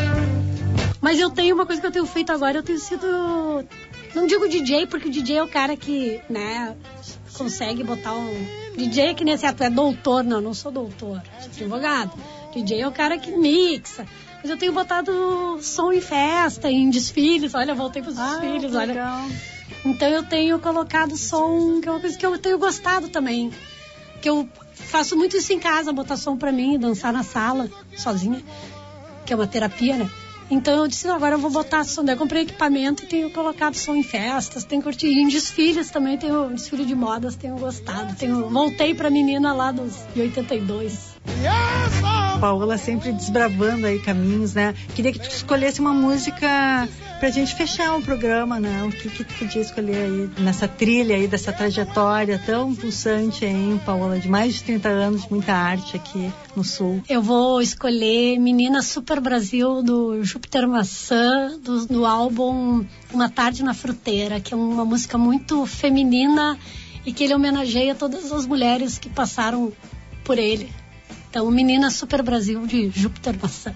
Mas eu tenho uma coisa que eu tenho feito agora, eu tenho sido... Não digo D J, porque o D J é o cara que, né, consegue botar um... D J é que nem assim, ah, tu é doutor. Não, não sou doutor, sou advogado. D J é o cara que mixa. Mas eu tenho botado som em festa, em desfiles. Olha, voltei pros ah, desfiles, olha. Legal. Então eu tenho colocado som, que é uma coisa que eu tenho gostado também. Que eu faço muito isso em casa, botar som pra mim, dançar na sala, sozinha. Que é uma terapia, né? Então eu disse, não, agora eu vou botar som. Daí eu comprei equipamento e tenho colocado som em festas, tenho curtido. Em desfiles também, tenho desfile de modas, tenho gostado. Tenho, voltei pra menina lá dos, de oitenta e dois. Paola sempre desbravando aí caminhos, né? Queria que tu escolhesse uma música pra gente fechar o programa, né? O que que tu podia escolher aí nessa trilha aí, dessa trajetória tão pulsante aí, Paola, de mais de trinta anos, muita arte aqui no Sul. Eu vou escolher Menina Super Brasil, do Júpiter Maçã, do, do álbum Uma Tarde na Fruteira, que é uma música muito feminina e que ele homenageia todas as mulheres que passaram por ele. Então, Menina Super Brasil, de Júpiter Maçã.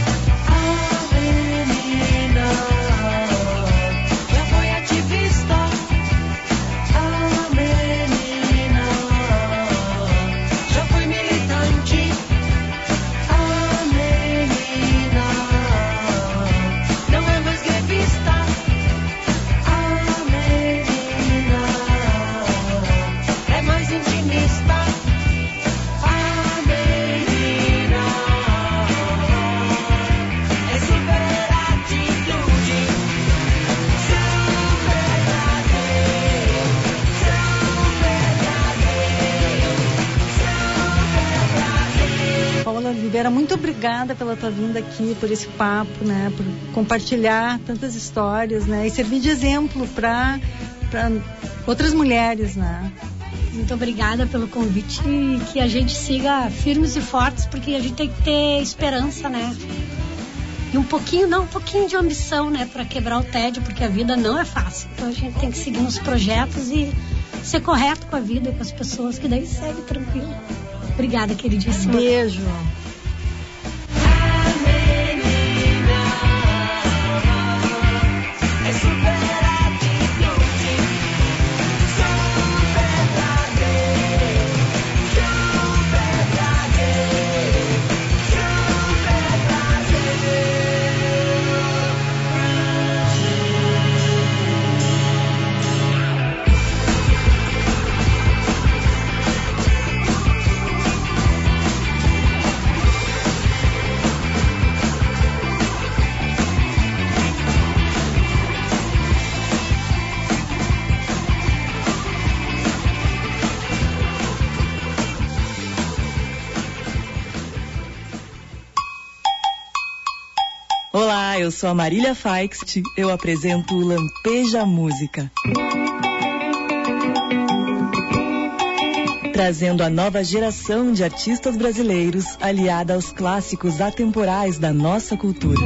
Vera, muito obrigada pela tua vinda aqui, por esse papo, né, por compartilhar tantas histórias, né, e servir de exemplo para outras mulheres, né. Muito obrigada pelo convite e que a gente siga firmes e fortes, porque a gente tem que ter esperança, né, e um pouquinho, não, um pouquinho de ambição, né, para quebrar o tédio, porque a vida não é fácil. Então a gente tem que seguir nos projetos e ser correto com a vida e com as pessoas, que daí segue tranquilo. Obrigada, queridíssima. Beijo. Olá, eu sou a Marília Feixt, eu apresento o Lampeja Música. Trazendo a nova geração de artistas brasileiros aliada aos clássicos atemporais da nossa cultura.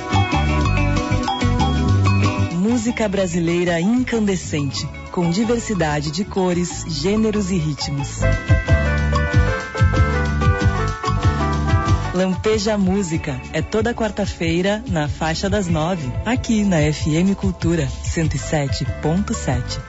Música brasileira incandescente, com diversidade de cores, gêneros e ritmos. Lampeja Música é toda quarta-feira na faixa das nove, aqui na F M Cultura cento e sete ponto sete.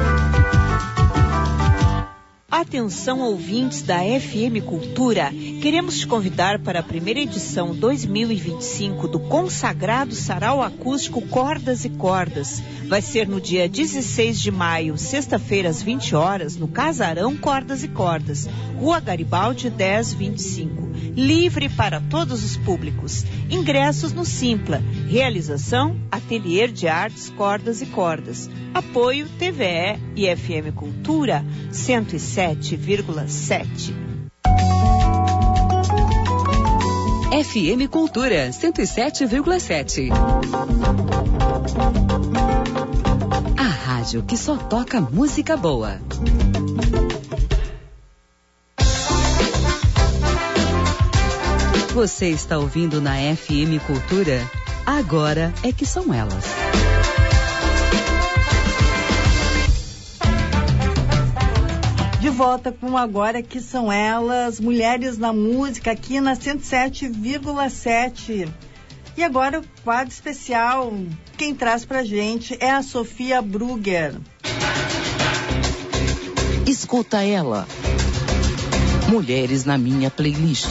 Atenção, ouvintes da F M Cultura, queremos te convidar para a primeira edição dois mil e vinte e cinco do consagrado Sarau Acústico Cordas e Cordas. Vai ser no dia dezesseis de maio, sexta-feira, às vinte horas, no Casarão Cordas e Cordas, Rua Garibaldi dez vinte e cinco. Livre para todos os públicos. Ingressos no Simpla. Realização, Ateliê de Artes Cordas e Cordas. Apoio T V E e F M Cultura cento e sete vírgula sete. F M Cultura cento e sete vírgula sete. A rádio que só toca música boa. Você está ouvindo na F M Cultura? Agora é que são elas. De volta com Agora que são elas, Mulheres na Música, aqui na cento e sete vírgula sete. E agora o quadro especial, quem traz pra gente é a Sofia Brugger. Escuta ela. Mulheres na minha playlist.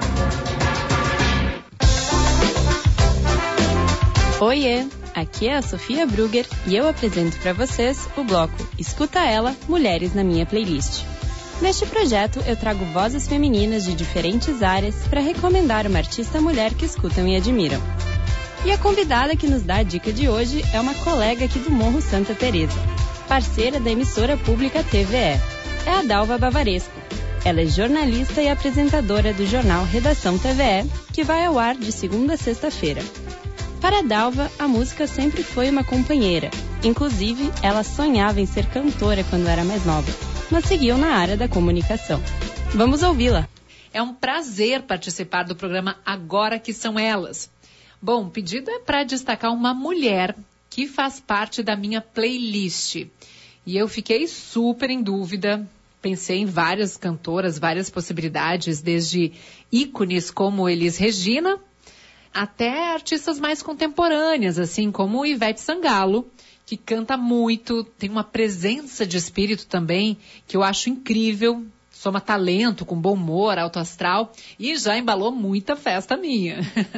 Oiê, aqui é a Sofia Brugger e eu apresento para vocês o bloco Escuta Ela, Mulheres na minha playlist. Neste projeto, eu trago vozes femininas de diferentes áreas para recomendar uma artista mulher que escutam e admiram. E a convidada que nos dá a dica de hoje é uma colega aqui do Morro Santa Teresa, parceira da emissora pública T V E. É a Dalva Bavaresco. Ela é jornalista e apresentadora do jornal Redação T V E, que vai ao ar de segunda a sexta-feira. Para a Dalva, a música sempre foi uma companheira. Inclusive, ela sonhava em ser cantora quando era mais nova, mas seguiu na área da comunicação. Vamos ouvi-la. É um prazer participar do programa Agora Que São Elas. Bom, o pedido é para destacar uma mulher que faz parte da minha playlist. E eu fiquei super em dúvida, pensei em várias cantoras, várias possibilidades, desde ícones como Elis Regina, até artistas mais contemporâneas, assim como Ivete Sangalo, que canta muito, tem uma presença de espírito também, que eu acho incrível, soma talento, com bom humor, alto astral, e já embalou muita festa minha.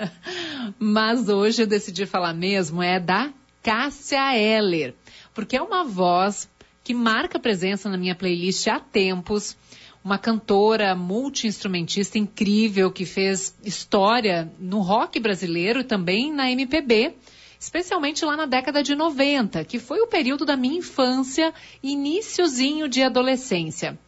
Mas hoje eu decidi falar mesmo é da Cássia Eller, porque é uma voz que marca presença na minha playlist há tempos, uma cantora multi-instrumentista incrível que fez história no rock brasileiro e também na M P B, especialmente lá na década de noventa, que foi o período da minha infância e iniciozinho de adolescência.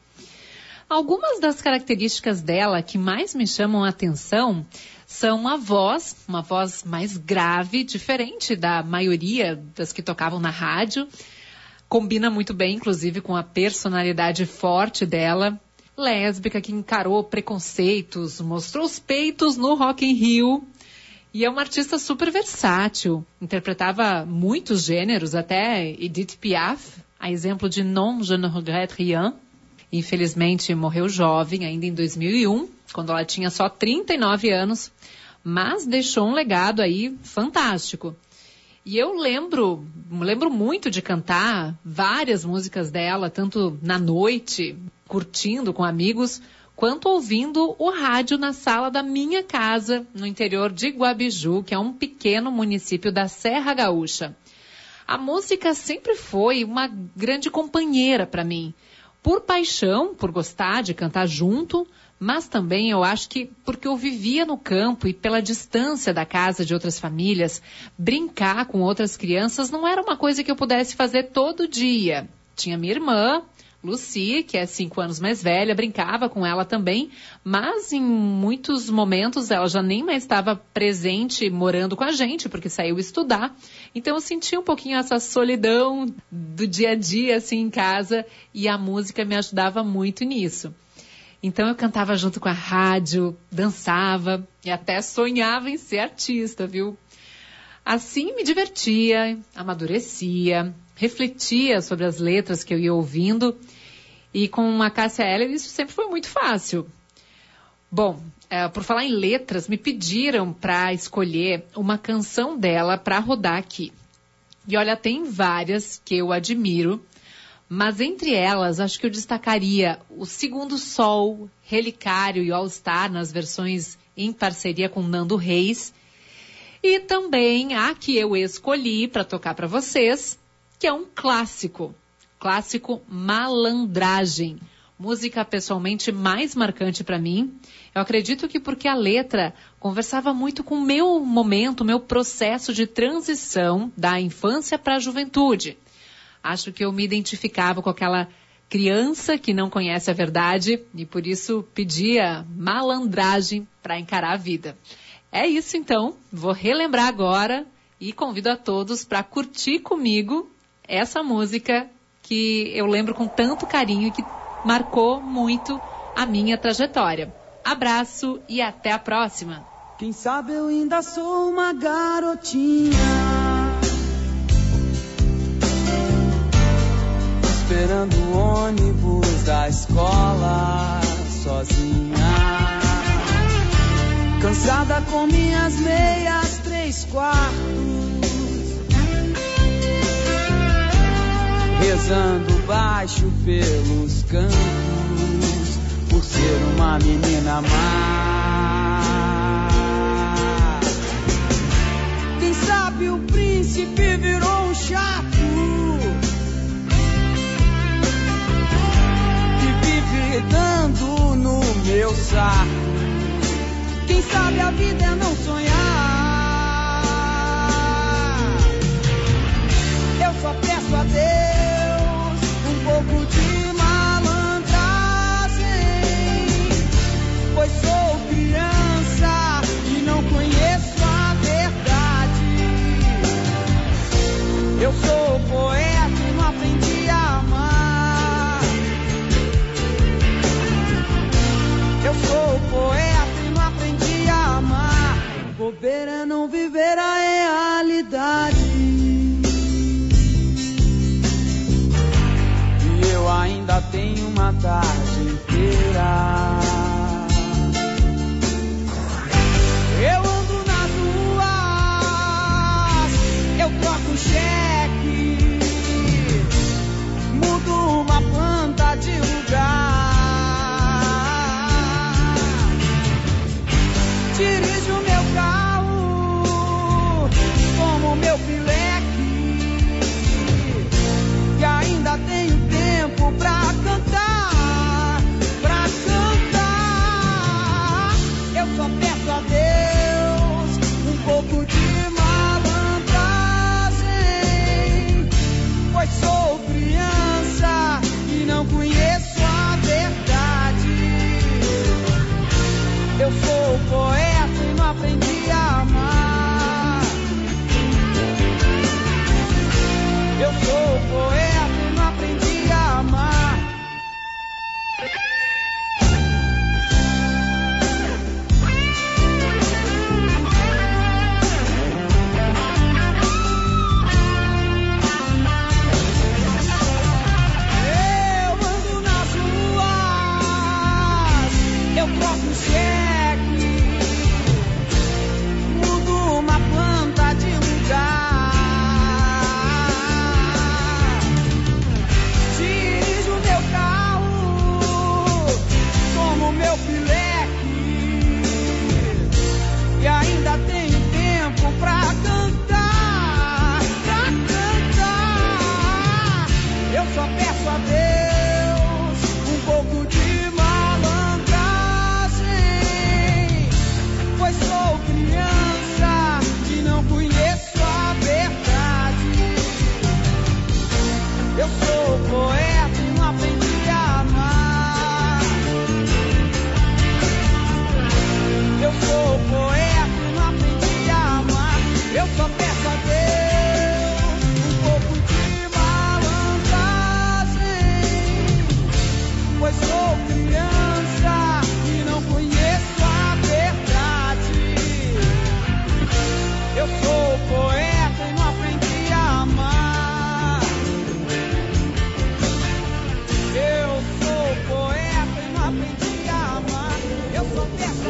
Algumas das características dela que mais me chamam a atenção são a voz, uma voz mais grave, diferente da maioria das que tocavam na rádio. Combina muito bem, inclusive, com a personalidade forte dela. Lésbica, que encarou preconceitos, mostrou os peitos no Rock in Rio. E é uma artista super versátil. Interpretava muitos gêneros, até Edith Piaf, a exemplo de Non, je ne regrette rien. Infelizmente, morreu jovem, ainda em dois mil e um, quando ela tinha só trinta e nove anos. Mas deixou um legado aí fantástico. E eu lembro, lembro muito de cantar várias músicas dela, tanto na noite, curtindo com amigos, quanto ouvindo o rádio na sala da minha casa, no interior de Guabiju, que é um pequeno município da Serra Gaúcha. A música sempre foi uma grande companheira para mim, por paixão, por gostar de cantar junto, mas também eu acho que porque eu vivia no campo e pela distância da casa de outras famílias, brincar com outras crianças não era uma coisa que eu pudesse fazer todo dia. Tinha minha irmã, Lucy, que é cinco anos mais velha, brincava com ela também, mas em muitos momentos ela já nem mais estava presente morando com a gente, porque saiu estudar. Então eu sentia um pouquinho essa solidão do dia a dia assim em casa e a música me ajudava muito nisso. Então eu cantava junto com a rádio, dançava e até sonhava em ser artista, viu? Assim me divertia, amadurecia, refletia sobre as letras que eu ia ouvindo e com a Cássia Eller isso sempre foi muito fácil. Bom, é, por falar em letras, me pediram para escolher uma canção dela para rodar aqui. E olha, tem várias que eu admiro, mas entre elas acho que eu destacaria o Segundo Sol, Relicário e All Star nas versões em parceria com Nando Reis. E também a que eu escolhi para tocar para vocês, que é um clássico, clássico Malandragem, música pessoalmente mais marcante para mim. Eu acredito que porque a letra conversava muito com o meu momento, o meu processo de transição da infância para a juventude. Acho que eu me identificava com aquela criança que não conhece a verdade e por isso pedia malandragem para encarar a vida. É isso então, vou relembrar agora e convido a todos para curtir comigo essa música que eu lembro com tanto carinho e que marcou muito a minha trajetória. Abraço e até a próxima. Quem sabe eu ainda sou uma garotinha, esperando o ônibus da escola sozinha, cansada com minhas meias três meus quartos, rezando baixo pelos cantos, por ser uma menina má. Quem sabe o príncipe virou um chato que vive dando no meu saco. Quem sabe a vida é não sonhar. Eu só peço a Deus um pouco de malandragem, pois sou criança e não conheço a verdade. Eu sou poeta e não aprendi a amar. Eu sou poeta e não aprendi a amar. Bobeira é não viver a realidade. E eu ainda tenho uma tarde inteira. Eu ando nas ruas, eu troco cheque, mudo uma planta de lugar, dirijo meu carro como meu pileque, e ainda tenho tempo pra cantar, pra cantar. Eu só peço a Deus um pouco de malandragem, pois sou criança e não conheço a verdade. Eu sou poeta e não aprendi a amar. Eu sou poeta e não aprendi a amar. Eu ando nas ruas, eu troco cheque, mudo uma planta de lugar, dirijo meu carro como meu pileque, e ainda tenho tempo pra cantar, pra cantar. Eu só peço a Deus um pouco de malandragem, pois sou criança e não conheço a verdade. Eu sou poeta e não aprendi a amar. Eu sou poeta e não aprendi a amar. Eu só peço a Deus um pouco de malandragem, pois sou criança e não conheço a verdade. Eu sou poeta e não aprendi a amar. Eu sou poeta e não aprendi a amar. Eu só peço a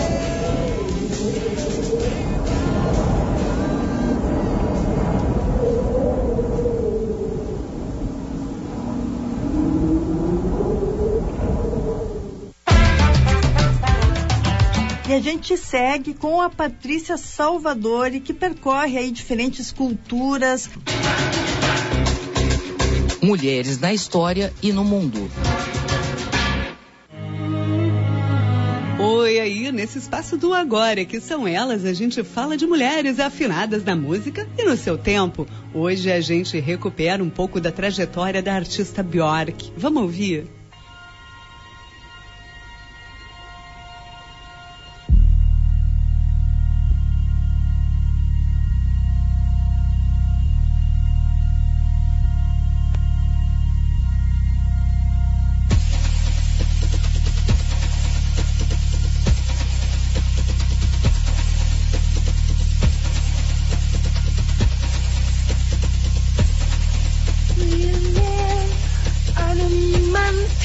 E a gente segue com a Patrícia Salvadori, que percorre aí diferentes culturas. Mulheres na história e no mundo. Oi, aí, nesse espaço do Agora, que são elas, a gente fala de mulheres afinadas na música e no seu tempo. Hoje a gente recupera um pouco da trajetória da artista Björk. Vamos ouvir? Man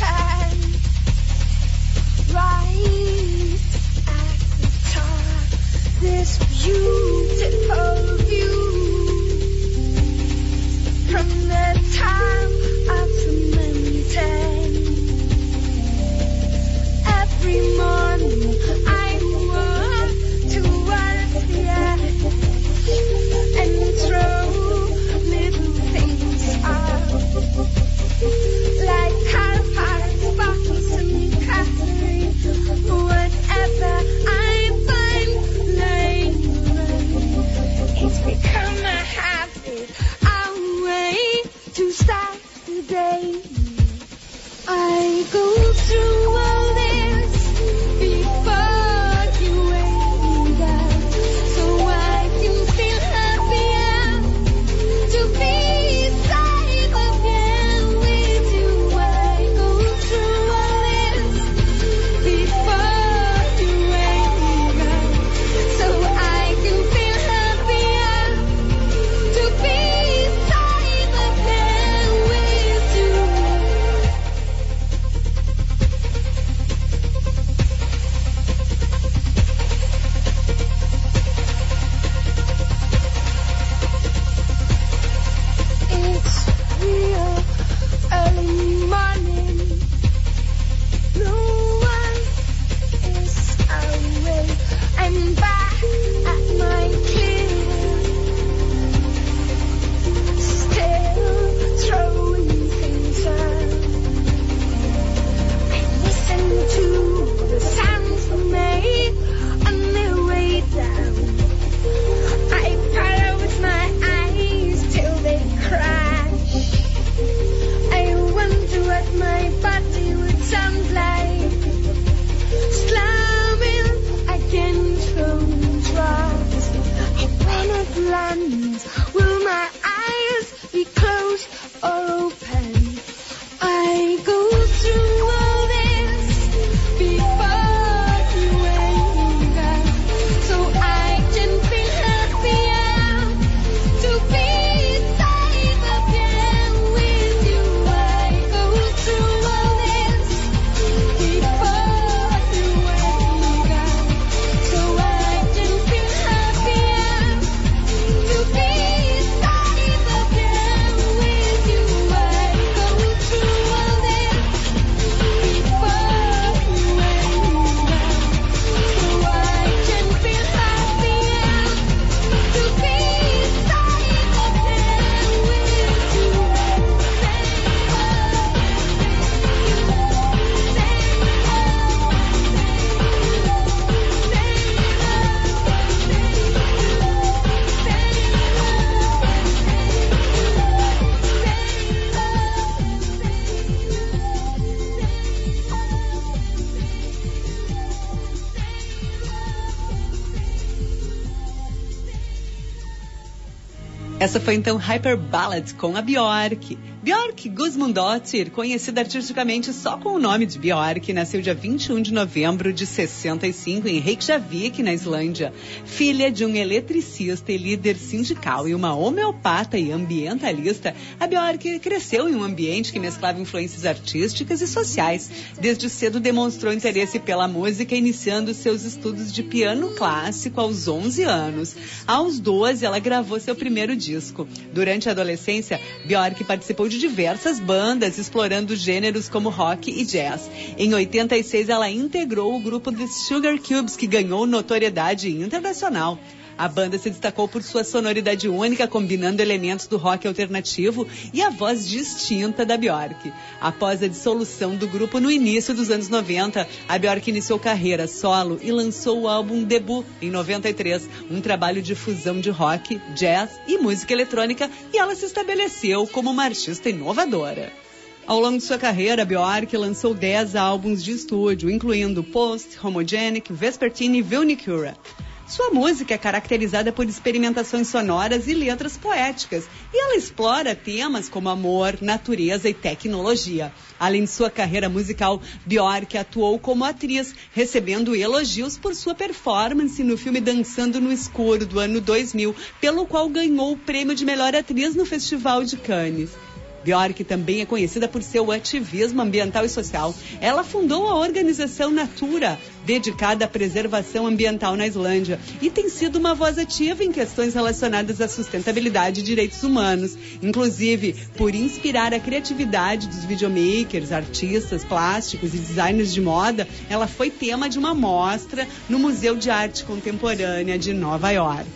Essa foi então Hyper Ballad com a Björk. Björk Gudmundsdóttir, conhecida artisticamente só com o nome de Björk, nasceu dia vinte e um de novembro de sessenta e cinco em Reykjavik, na Islândia. Filha de um eletricista e líder sindical e uma homeopata e ambientalista, a Björk cresceu em um ambiente que mesclava influências artísticas e sociais. Desde cedo demonstrou interesse pela música, iniciando seus estudos de piano clássico aos onze anos. Aos doze, ela gravou seu primeiro disco. Durante a adolescência, Björk participou de diversas bandas, explorando gêneros como rock e jazz. Em oitenta e seis, ela integrou o grupo The Sugar Cubes, que ganhou notoriedade internacional. A banda se destacou por sua sonoridade única, combinando elementos do rock alternativo e a voz distinta da Björk. Após a dissolução do grupo no início dos anos noventa, a Björk iniciou carreira solo e lançou o álbum debut em noventa e três, um trabalho de fusão de rock, jazz e música eletrônica, e ela se estabeleceu como uma artista inovadora. Ao longo de sua carreira, a Björk lançou dez álbuns de estúdio, incluindo Post, Homogenic, Vespertine e Vulnicura. Sua música é caracterizada por experimentações sonoras e letras poéticas, e ela explora temas como amor, natureza e tecnologia. Além de sua carreira musical, Björk atuou como atriz, recebendo elogios por sua performance no filme Dançando no Escuro, do ano dois mil, pelo qual ganhou o prêmio de melhor atriz no Festival de Cannes. Björk também é conhecida por seu ativismo ambiental e social. Ela fundou a organização Natura, dedicada à preservação ambiental na Islândia, e tem sido uma voz ativa em questões relacionadas à sustentabilidade e direitos humanos, inclusive por inspirar a criatividade dos videomakers, artistas plásticos e designers de moda. Ela foi tema de uma mostra no Museu de Arte Contemporânea de Nova York.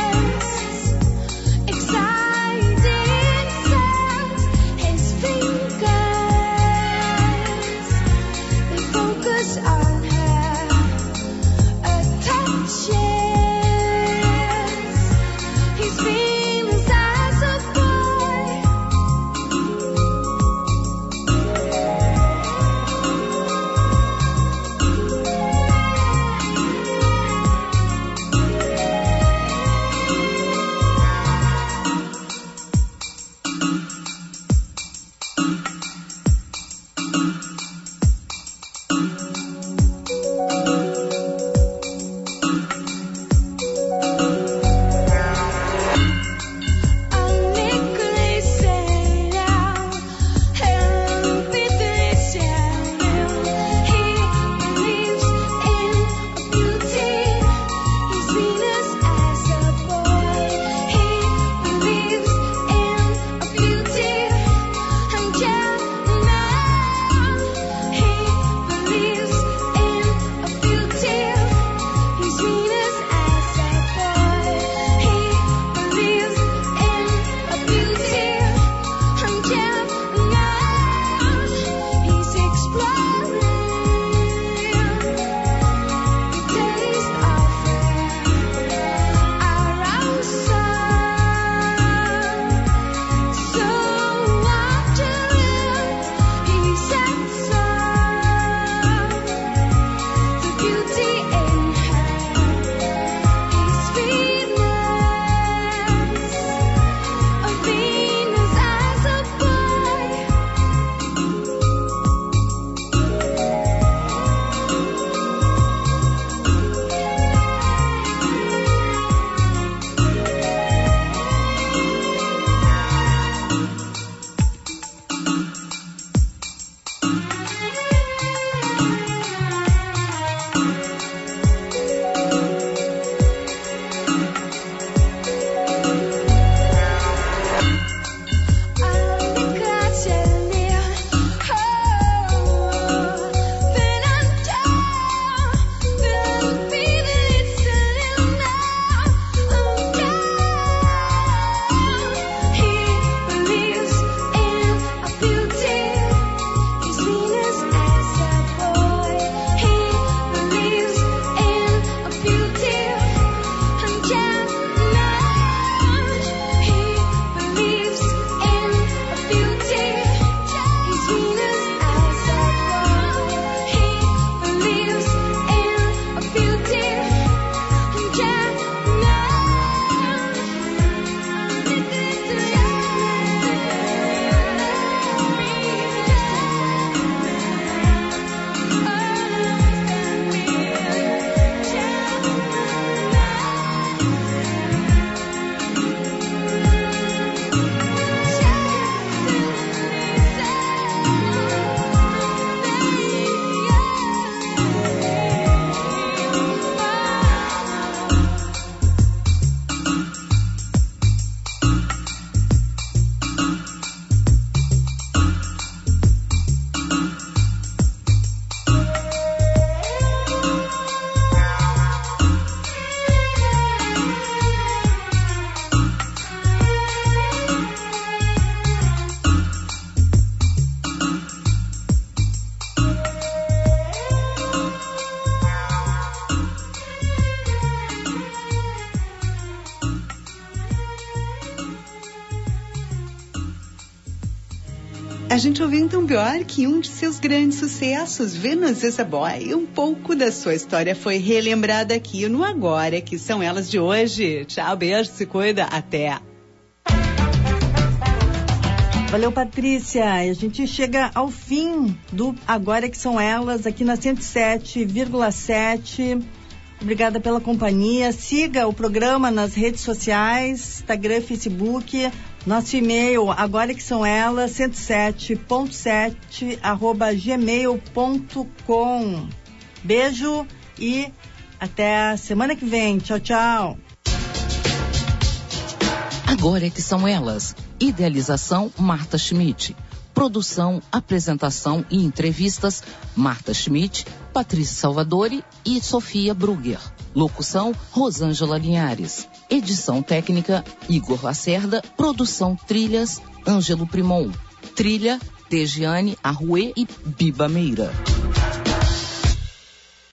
Exciting sounds, his feet A gente ouviu então Bjork, um de seus grandes sucessos, Venus is a Boy. Um pouco da sua história foi relembrada aqui no Agora, que são elas de hoje. Tchau, beijo, se cuida, até. Valeu, Patrícia. A gente chega ao fim do Agora que são elas, aqui na cento e sete vírgula sete. Obrigada pela companhia. Siga o programa nas redes sociais, Instagram, Facebook. Nosso e-mail, agora que são elas, cento e sete ponto sete, arroba gmail ponto com. Beijo e até a semana que vem. Tchau, tchau. Agora é que são elas. Idealização, Marta Schmidt. Produção, apresentação e entrevistas, Marta Schmidt, Patrícia Salvadori e Sofia Brugger. Locução, Rosângela Linhares. Edição técnica, Igor Lacerda. Produção trilhas, Ângelo Primon. Trilha, Tegiane Arruê e Biba Meira.